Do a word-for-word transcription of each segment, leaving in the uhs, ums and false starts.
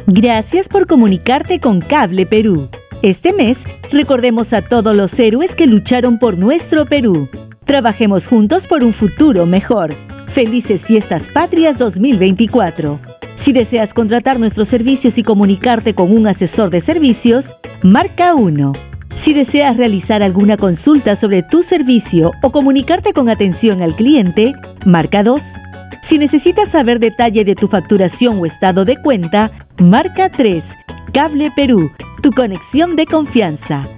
Gracias por comunicarte con Cable Perú. Este mes, recordemos a todos los héroes que lucharon por nuestro Perú. Trabajemos juntos por un futuro mejor. Felices Fiestas Patrias dos mil veinticuatro. Si deseas contratar nuestros servicios y comunicarte con un asesor de servicios, marca uno. Si deseas realizar alguna consulta sobre tu servicio o comunicarte con atención al cliente, marca dos. Si necesitas saber detalle de tu facturación o estado de cuenta, marca tres. Cable Perú, tu conexión de confianza.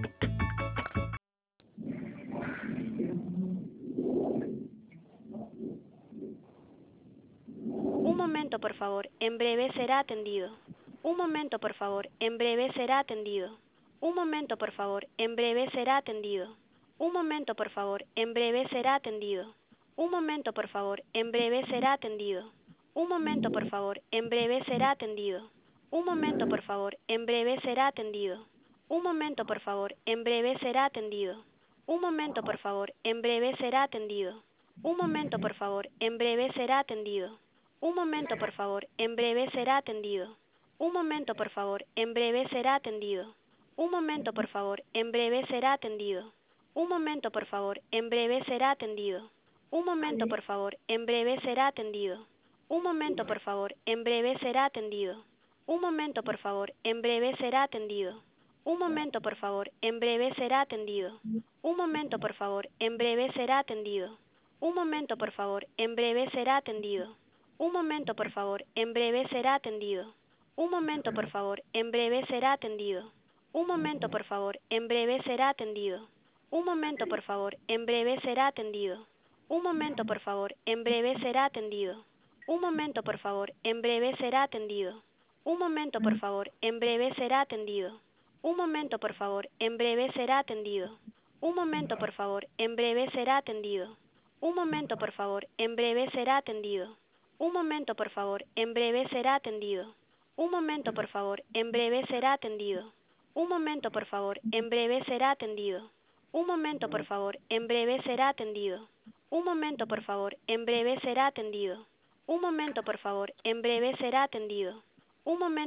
Un momento, por favor, en breve será atendido. Un momento, por favor, en breve será atendido. Un momento, por favor, en breve será atendido. Un momento, por favor, en breve será atendido. Un momento, por favor, en breve será atendido. Un momento, por favor, en breve será atendido. Un momento, por favor, en breve será atendido. Un momento, por favor, en breve será atendido. Un momento, por favor, en breve será atendido. Un momento, por favor, en breve será atendido. Un momento, por favor, en breve será atendido. Un momento, por favor, en breve será atendido. Un momento, por favor, en breve será atendido. Un momento, por favor, en breve será atendido. Un momento, por favor, en breve será atendido. Un momento, por favor, en breve será atendido. Un momento, por favor, en breve será atendido. Un momento, por favor, en breve será atendido. Un momento, por favor, en breve será atendido. Un momento, por favor, en breve será atendido. Un momento, por favor, en breve será atendido. Un momento, por favor, en breve será atendido. Un momento, por favor, en breve será atendido. Un momento, por favor, en breve será atendido. Un momento, por favor, en breve será atendido. Un momento, por favor, en breve será atendido. Un momento, por favor, en breve será atendido. Un momento, por favor, en breve será atendido. Un momento, por favor, en breve será atendido. Un momento, por favor, en breve será atendido. Un momento, por favor, en breve será atendido. Un momento, por favor, en breve será atendido. Un momento, por favor, en breve será atendido. Un momento, por favor, en breve será atendido. Un momento, por favor, en breve será atendido. Un momento, por favor, en breve será atendido. Un momento